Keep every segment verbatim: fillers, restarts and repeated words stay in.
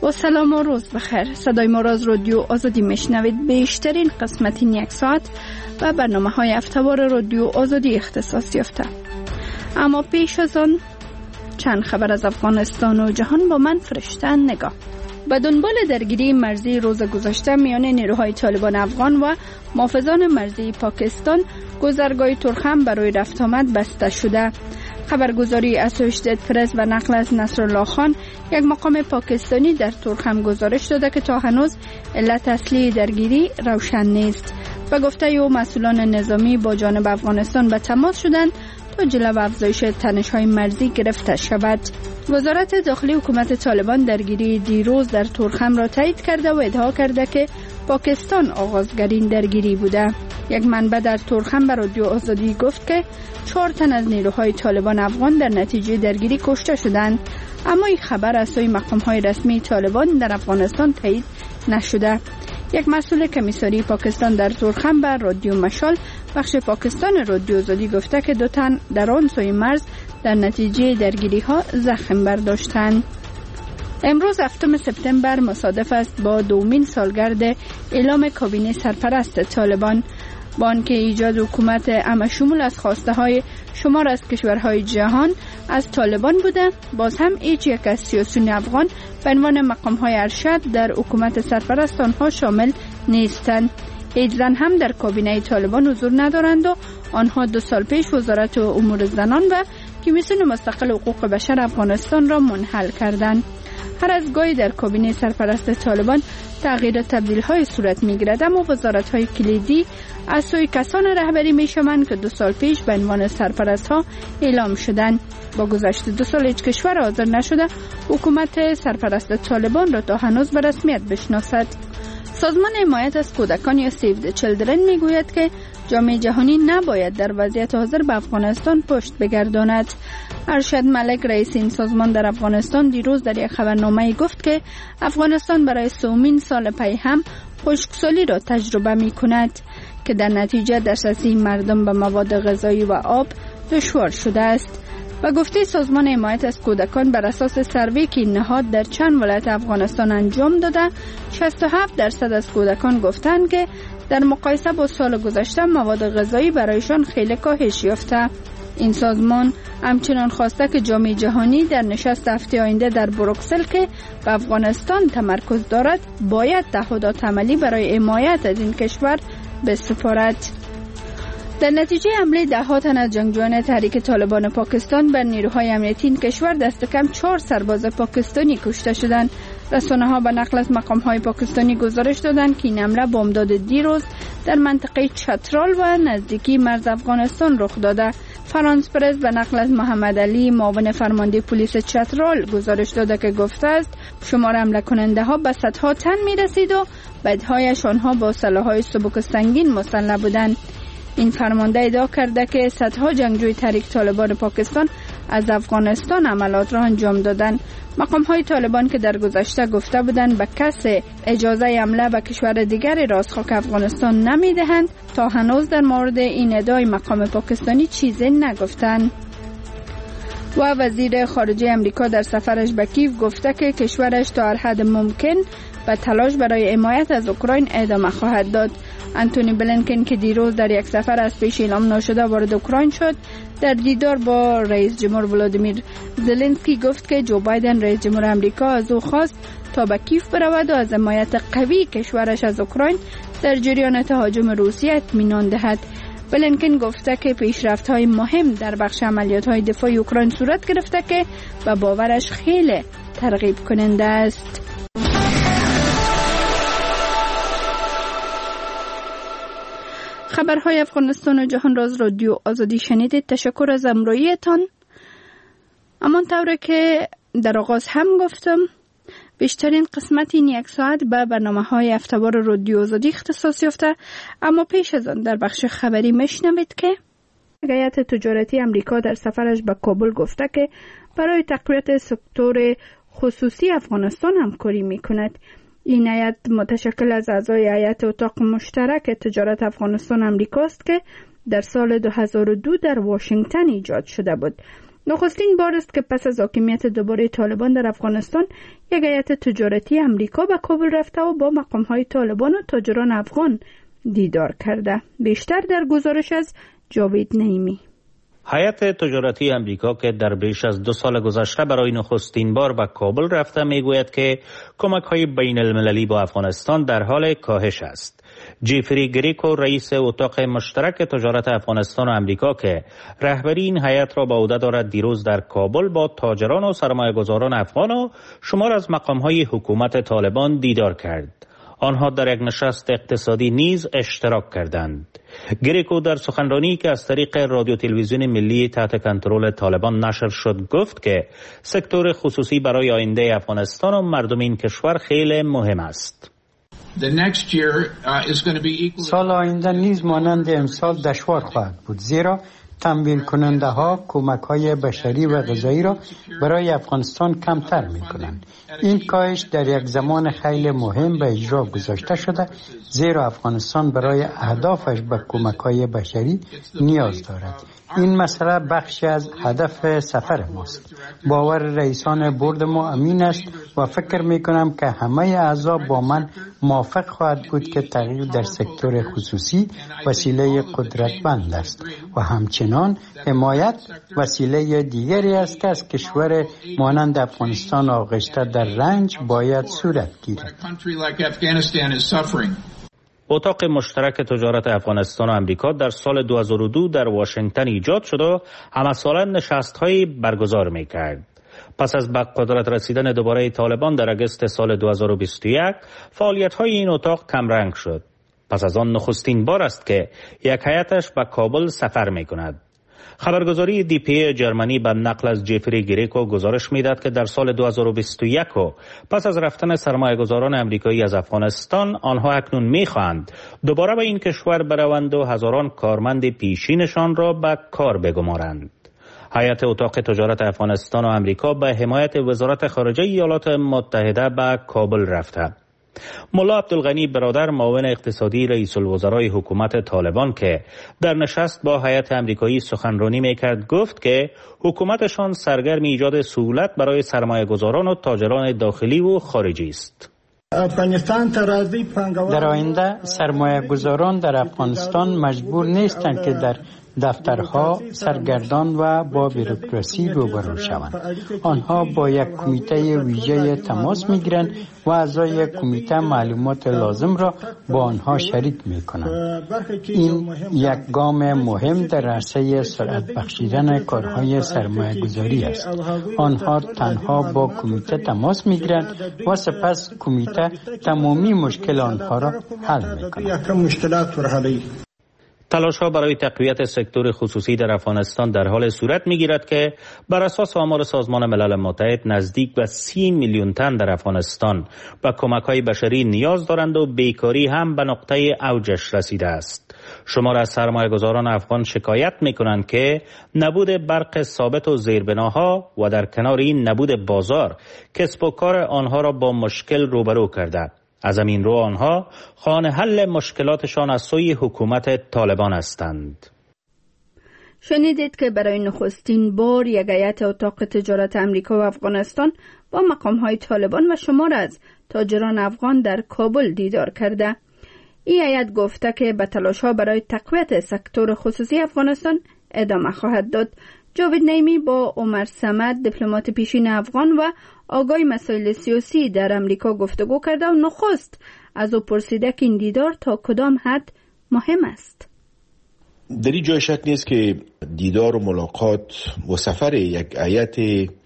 با سلام و روز بخیر. صدای ما را از رادیو آزادی میشنوید. بیشترین قسمت این یک ساعت و برنامه های هفته‌وار رادیو آزادی اختصاص یافته. اما پیش از آن چند خبر از افغانستان و جهان با من فرشته نگاه. به دنبال درگیری مرزی روز گذشته میان نیروهای طالبان افغان و محافظان مرزی پاکستان، گذرگاه ترخم برای رفت آمد بسته شده. خبرگزاری اسوشیتد پرس و نقل از نصرالله خان، یک مقام پاکستانی در ترخم گزارش داده که تا هنوز علت اصلی درگیری روشن نیست. به گفته او مسئولان نظامی با جانب افغانستان به تماس شدند تا جلو افزایش تنش‌های مرزی گرفته شود. وزارت داخلی حکومت طالبان درگیری دیروز در ترخم را تایید کرده و ادعا کرده که پاکستان آغازگرین درگیری بوده. یک منبع در ترخم به رادیو آزادی گفت که چهار تن از نیروهای طالبان افغان در نتیجه درگیری کشته شدند، اما این خبر از سوی مقام‌های رسمی طالبان در افغانستان تایید نشده. یک مسئول کمیساری پاکستان در ترخم به رادیو مشال بخش پاکستان رادیو آزادی گفته که دو تن در آن سوی مرز در نتیجه درگیری ها زخم برداشتند. امروز هفتم سپتامبر مصادف است با دومین سالگرد اعلام کابینه سرپرست طالبان. با آنکه ایجاد حکومت عام‌شمول از خواسته های شمار از کشورهای جهان از طالبان بوده، باز هم هیچ یک از سیاسیون افغان به عنوان مقام های ارشد در حکومت سرپرست آنها شامل نیستند. هیچ زن هم در کابینه طالبان حضور ندارند و آنها دو سال پیش وزارت امور زنان و کمیسیون مستقل حقوق بشر افغانستان را منحل کردند. هر از گاهی در کابینه سرپرست طالبان تغییر و تبدیل های صورت می گیرد، اما وزارت های کلیدی از سوی کسان رهبری می شوند که دو سال پیش به عنوان سرپرست ها اعلام شدند. با گذشت دو سال هیچ کشور حاضر نشده حکومت سرپرست طالبان را تا هنوز به رسمیت بشناسد. سازمان حمایت از کودکان یا سیو د چیلدرن می گوید که جامعه جهانی نباید در وضعیت حاضر به افغانستان پشت بگرداند. ارشد ملک رئیس این سازمان در افغانستان دیروز در یک خبرنامه گفت که افغانستان برای سومین سال پی هم خشکسالی را تجربه می کند که در نتیجه دسترسی مردم به مواد غذایی و آب دشوار شده است. و گفته سازمان حمایت از کودکان بر اساس سروی که نهاد در چند ولایت افغانستان انجام داده، شصت و هفت درصد از کودکان گفتند که در مقایسه با سال گذشته مواد غذایی برایشان خیلی کاهش یافته. این سازمان همچنان خواسته که جامعه جهانی در نشست هفته آینده در بروکسل که به افغانستان تمرکز دارد باید تعهدات عملی برای حمایت از این کشور بسپارد. در نتیجه حمله ده ها تن از جنگجویان تحریک طالبان پاکستان بر نیروهای امنیتی این کشور دست کم چهار سرباز پاکستانی کشته شدند. رسانه ها به نقل از مقام های پاکستانی گزارش دادند که این حمله بامداد دیروز در منطقه چترال و نزدیکی مرز افغانستان رخ داده. فرانس پرس به نقل از محمد علی معاون فرمانده پلیس چترال گزارش داده که گفته است شمار حمله کننده ها به صدها تن می رسید و بعدهایش آنها با سلاح‌های سبک سنگین مسلح بودند. این فرمانده ادعا کرده که صدها جنگجوی تحریک طالبان پاکستان از افغانستان عملیات را انجام دادند. مقام های طالبان که در گذشته گفته بودند به کسی اجازه حمله به کشور دیگری را از خاک افغانستان نمی دهند، تا هنوز در مورد این ادعای مقام پاکستانی چیزی نگفتند. و وزیر خارجه امریکا در سفرش به کیف گفته که کشورش تا هر حد ممکن به تلاش برای حمایت از اوکراین ادامه خواهد داد. انتونی بلینکن که دیروز در یک سفر از پیش اعلام ناشده وارد اوکراین شد، در دیدار با رئیس جمهور ولادیمیر زلنسکی گفت که جو بایدن رئیس جمهور امریکا از او خواست تا به کیف برود و از حمایت قوی کشورش از اوکراین در جریان تهاجم روسیه اطمینان دهد. بلینکن گفته که پیشرفت‌های مهم در بخش عملیات‌های دفاعی اوکراین صورت گرفته که به باورش خیلی ترغیب کننده است. خبرهای افغانستان و جهان را از رادیو آزادی شنیدید. تشکر از همراهیتان. همان طوری که در آغاز هم گفتم، بیشترین قسمت این یک ساعت به برنامه‌های هفته‌وار رادیو آزادی اختصاص یافته، اما پیش از آن در بخش خبری میشنوید که هیئت تجارتی امریکا در سفرش به کابل گفته که برای تقویت سکتور خصوصی افغانستان همکاری می‌کند. این هیئت متشکل از اعضای هیئت اتاق مشترک تجارت افغانستان امریکا است که در سال دو هزار و دو در واشنگتن ایجاد شده بود. نخستین بار است که پس از حاکمیت دوباره طالبان در افغانستان یک هیئت تجارتی امریکا به کابل رفته و با مقام‌های طالبان و تاجران افغان دیدار کرده. بیشتر در گزارش از جاوید نعیمی. هیئت تجارتی امریکا که در بیش از دو سال گذشته برای نخستین بار به کابل رفته میگوید که کمک‌های بین المللی با افغانستان در حال کاهش است. جیفری گریکو رئیس اتاق مشترک تجارت افغانستان و امریکا که رهبری این هیئت را به عهده دارد دیروز در کابل با تاجران و سرمایه‌گذاران افغان و شمار از مقام‌های حکومت طالبان دیدار کرد. آنها در یک نشست اقتصادی نیز اشتراک کردند. گریکو در سخنرانی که از طریق رادیو تلویزیون ملی تحت کنترل طالبان نشر شد گفت که سکتور خصوصی برای آینده افغانستان و مردم این کشور خیلی مهم است. سال آینده نیز مانند امسال دشوار خواهد بود، زیرا تمویل کننده ها کمک های بشری و غذایی را برای افغانستان کمتر می کنند. این کاهش در یک زمان خیلی مهم به اجرا گذاشته شده، زیرا افغانستان برای اهدافش به کمک های بشری نیاز دارد. این مسئله بخشی از هدف سفر ماست. باور رئیسان بورد ما امین است و فکر می کنم که همه اعضا با من موافق خواهد بود که تغییر در سکتور خصوصی وسیله قدرتمند است و همچنان حمایت وسیله دیگری است که از کشور مانند افغانستان آغشته در رنج باید صورت گیرد. اتاق مشترک تجارت افغانستان و امریکا در سال دو هزار و دو در واشنگتن ایجاد شد و همساله نشست‌هایی برگزار می‌کرد. پس از به قدرت رسیدن دوباره طالبان در اگست سال دو هزار و بیست و یک، فعالیت‌های این اتاق کمرنگ شد. پس از آن نخستین بار است که یک هیئتش به کابل سفر می‌کند. خبرگزاری دی پی جرمنی به نقل از جیفری گریکو گزارش میداد که در سال دو هزار و بیست و یک و پس از رفتن سرمایه‌گذاران امریکایی از افغانستان، آنها اکنون می‌خواهند دوباره به این کشور بروند و هزاران کارمند پیشینشان را به کار بگمارند. هیئت اتاق تجارت افغانستان و امریکا به حمایت وزارت خارجه ایالات متحده به کابل رفته. ملا عبدالغنی برادر معاون اقتصادی رئیس الوزرای حکومت طالبان که در نشست با هیئت امریکایی سخنرانی میکرد گفت که حکومتشان سرگرم ایجاد سهولت برای سرمایه‌گذاران و تاجران داخلی و خارجی است. در آینده سرمایه‌گذاران در افغانستان مجبور نیستند که در دفترها سرگردان و با بوروکراسی روبرو شوند. آنها با یک کمیته ویژه تماس میگیرند و اعضای کمیته معلومات لازم را با آنها شریک میکنند. این یک گام مهم در عرصه سرعت بخشیدن کارهای سرمایه گذاری است. آنها تنها با کمیته تماس میگیرند و سپس کمیته تمامی مشکل آنها را حل میکند. تلاش‌ها برای تقویت سکتور خصوصی در افغانستان در حال صورت می‌گیرد که بر اساس آمار سازمان ملل متحد نزدیک به سی میلیون تن در افغانستان به کمک‌های بشری نیاز دارند و بیکاری هم به نقطه اوجش رسیده است. شمار از سرمایه‌گذاران افغان شکایت می‌کنند که نبود برق ثابت و زیربناها و در کنار این نبود بازار کسب و کار آنها را با مشکل روبرو کرده. از همین رو آنها خواهان حل مشکلاتشان از سوی حکومت طالبان هستند. شنیدید که برای نخستین بار یک هیئت اتاق تجارت امریکا و افغانستان با مقام‌های طالبان و شمار از تاجران افغان در کابل دیدار کرده. این هیئت گفته که به تلاش‌ها برای تقویت سکتور خصوصی افغانستان ادامه خواهد داد. جاوید نعیمی با عمر صمد دیپلمات پیشین افغان و آگاه مسائل سیاسی در امریکا گفتگو کرده و نخست از او پرسیده که این دیدار تا کدام حد مهم است. در این جای شک نیست که دیدار و ملاقات و سفر یک هیئت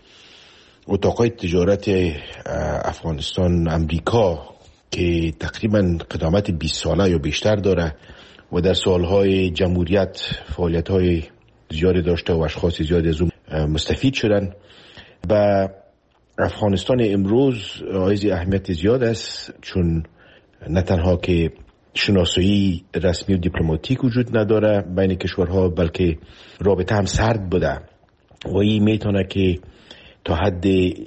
اتاقای تجارت افغانستان امریکا که تقریبا قدامت بیست ساله یا بیشتر داره و در سالهای جمهوریت فعالیت‌های زیادی داشته و اشخاص زیادی از اون مستفید شدن، و افغانستان امروز حائز اهمیت زیاد است، چون نه تنها که شناسایی رسمی و دیپلماتیک وجود نداره بین کشورها، بلکه رابطه هم سرد بوده و این میتونه که تا حد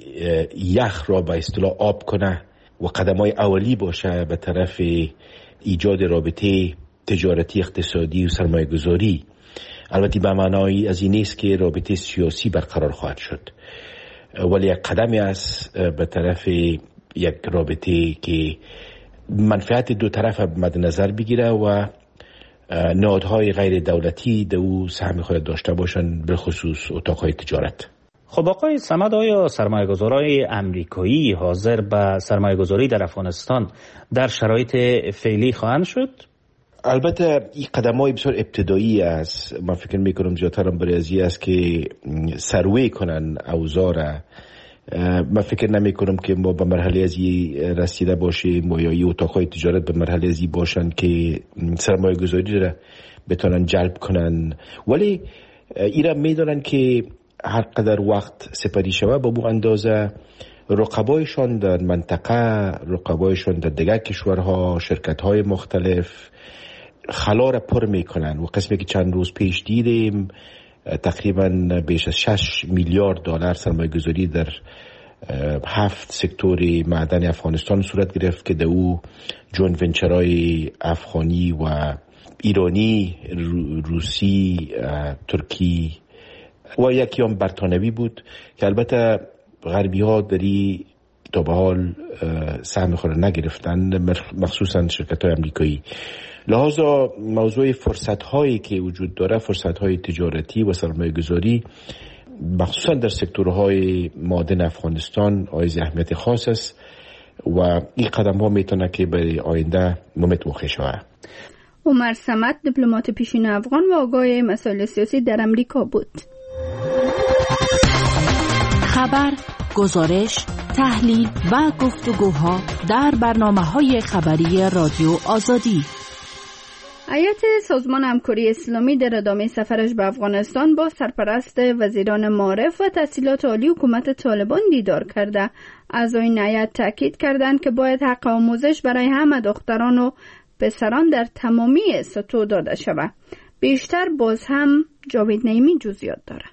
یخ را به اصطلاح آب کنه و قدمای اولی باشه به طرف ایجاد رابطه تجارتی، اقتصادی و سرمایه گذاری. البته به معنای از این نیست که رابطه سیاسی برقرار خواهد شد، ولی یک قدمی است به طرف یک رابطه که منفعت دو طرف مد نظر بگیره و نهادهای غیر دولتی در او سهم خود داشته باشند، به خصوص اتاقهای تجارت. خب آقای صمد، آیا سرمایه‌گذارای امریکایی حاضر به سرمایه‌گذاری در افغانستان در شرایط فعلی خواهند شد؟ البته این قدم‌های بسیار ابتدایی است. من فکر می‌کنم زیادتر هم برای ازی است که سروی کنن اوضاع را. من فکر نمی‌کنم که ما به مرحله ازی رسیده باشیم و یا این اتاقهای تجارت به مرحله ازی باشن که سرمایه‌گذاری را بتونن جلب کنن، ولی ایرا می‌دونن که هر قدر وقت سپری شوه با بو اندازه رقبایشان در منطقه، رقبایشان در دیگر کشورها، شرکت‌های مختلف خلا را پر میکنن و قسمی که چند روز پیش دیدیم تقریبا بیش از شش میلیارد دلار سرمایه گذاری در هفت سکتور معدن افغانستان صورت گرفت که در او جون ونچرهای افغانی و ایرانی، روسی، ترکی و یکی هم برطانوی بود که البته غربی ها دری تا به حال سهم خود نگرفتن، مخصوصا شرکت های امریکایی. لحاظا موضوع فرصت هایی که وجود داره، فرصت های تجارتی و سرمایه گذاری مخصوصا در سکتورهای معدن افغانستان حائز اهمیت خاص است و این قدم ها میتونه که برای آینده ممت واقع شود. عمر صمد، دیپلمات پیشین افغان و آگاه مسائل سیاسی در امریکا بود. خبر، گزارش، تحلیل و گفتگوها در برنامه‌های خبری رادیو آزادی. هیئت سازمان همکاری اسلامی در ادامه سفرش به افغانستان با سرپرست وزیران معارف و تحصیلات عالی حکومت طالبان دیدار کرده. اعضای هیئت تاکید کردند که باید حق آموزش برای همه دختران و پسران در تمامی سطوح داده شود. بیشتر باز هم جاوید نعیمی جزئیات داره.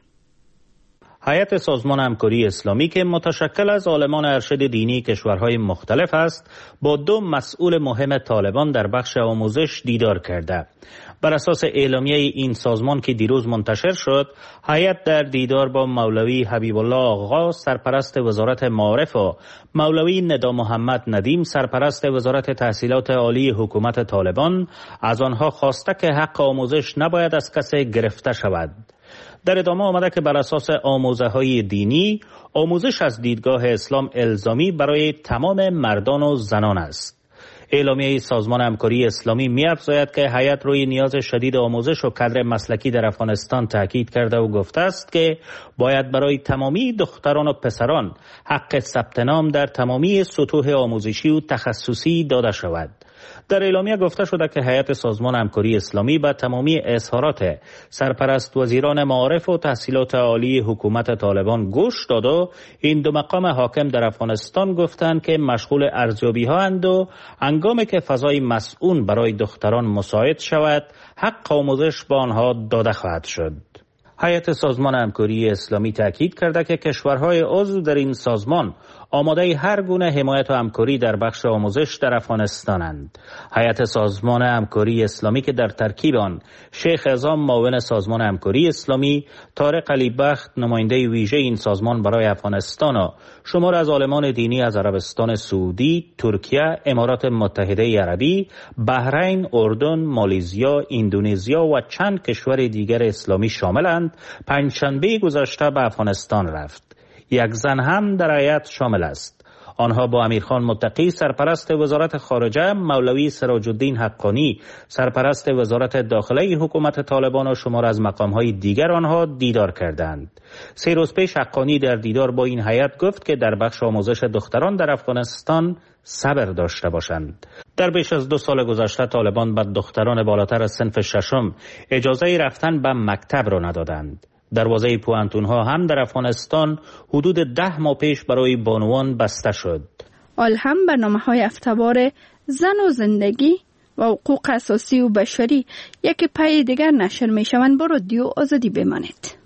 هیئت سازمان همکاری اسلامی که متشکل از عالمان ارشد دینی کشورهای مختلف است، با دو مسئول مهم طالبان در بخش آموزش دیدار کرده. بر اساس اعلامیه این سازمان که دیروز منتشر شد، هیئت در دیدار با مولوی حبیب الله آغا سرپرست وزارت معارف و مولوی ندا محمد ندیم سرپرست وزارت تحصیلات عالی حکومت طالبان از آنها خواسته که حق آموزش نباید از کسی گرفته شود. در ادامه آمده که بر اساس آموزه‌های دینی، آموزش از دیدگاه اسلام الزامی برای تمام مردان و زنان است. اعلامیه سازمان همکاری اسلامی می‌افزاید که هیئت روی نیاز شدید آموزش و کادر مسلکی در افغانستان تاکید کرده و گفته است که باید برای تمامی دختران و پسران حق ثبت نام در تمامی سطوح آموزشی و تخصصی داده شود. در اعلامیه گفته شده که هیئت سازمان همکاری اسلامی به تمامی اظهارات سرپرست وزیران معارف و تحصیلات عالی حکومت طالبان گوش داد و این دو مقام حاکم در افغانستان گفتند که مشغول ارزیابی ها اند و هنگامی که فضای مسئول برای دختران مساعد شود، حق آموزش به آنها داده خواهد شد. هیئت سازمان همکاری اسلامی تاکید کرده که کشورهای عضو در این سازمان آماده هر گونه حمایت و همکاری در بخش آموزش در افغانستانند. هیئت سازمان همکاری اسلامی که در ترکیب آن شیخ اعظام معاون سازمان همکاری اسلامی، طارق علی بخت نماینده ویژه این سازمان برای افغانستان و شمار از عالمان دینی از عربستان سعودی، ترکیه، امارات متحده عربی، بحرین، اردن، مالزیا، اندونزیا و چند کشور دیگر اسلامی شاملند، پنجشنبه گذشته به افغانستان رفت. یک زن هم در هیئت شامل است. آنها با امیرخان متقی سرپرست وزارت خارجه، مولوی سراج الدین حقانی سرپرست وزارت داخله حکومت طالبان و شمار از مقام‌های دیگر آنها دیدار کردند. سه روز پیش حقانی در دیدار با این هیئت گفت که در بخش آموزش دختران در افغانستان صبر داشته باشند. در بیش از دو سال گذشته طالبان به دختران بالاتر از صنف ششم اجازه رفتن به مکتب را ندادند. دروازه پوانتون‌ها هم در افغانستان حدود ده ماه پیش برای بانوان بسته شد. آل هم برنامه‌های افتوار زن و زندگی و حقوق اساسی و بشری یک پای دیگر نشر می‌شوند. با رادیو آزادی بمانید.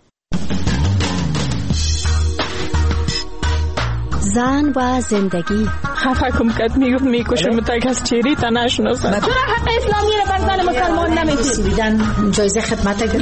زن و زندگی. خفه کم کت میگفت میکشه متک از چیری تا نشناسن. چرا حق اسلامی رو بر زن مسلمان نمیدید؟ جایزه خدمت